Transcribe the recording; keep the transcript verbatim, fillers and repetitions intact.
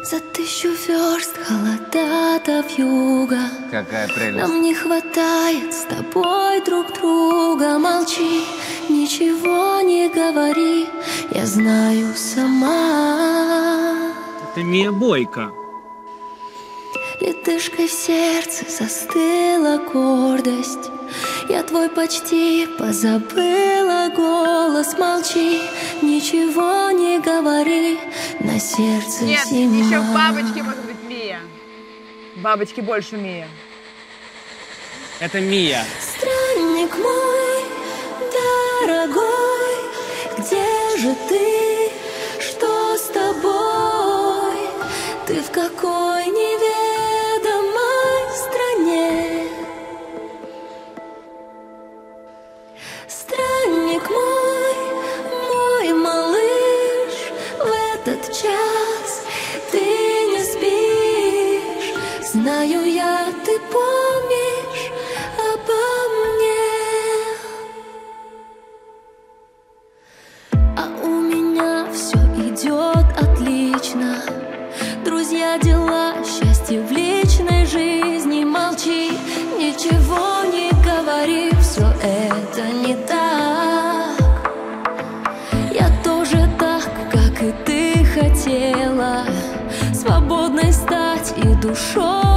За тысячу верст холода до вьюга. Какая прелесть. Нам не хватает с тобой друг друга. Молчи, ничего не говори, я знаю сама. Это Мия Бойко. Ледышкой в сердце застыла гордость. Я твой почти позабыла голос. Молчи, ничего не говори, на сердце Нет, зима. еще бабочки, может быть, Мия. Бабочки больше Мия. Это Мия. Странник мой, дорогой, где же ты? Что с тобой? Ты в какой неведомой стране? Странник мой, мой малыш, в этот час ты не спишь. Знаю я, ты помнишь обо мне. А у меня все идет отлично. Друзья, дела, счастье в личной жизни. Молчи, ничего не говори, все это не так. Я тоже так, как и ты хотела, свободной стать и душой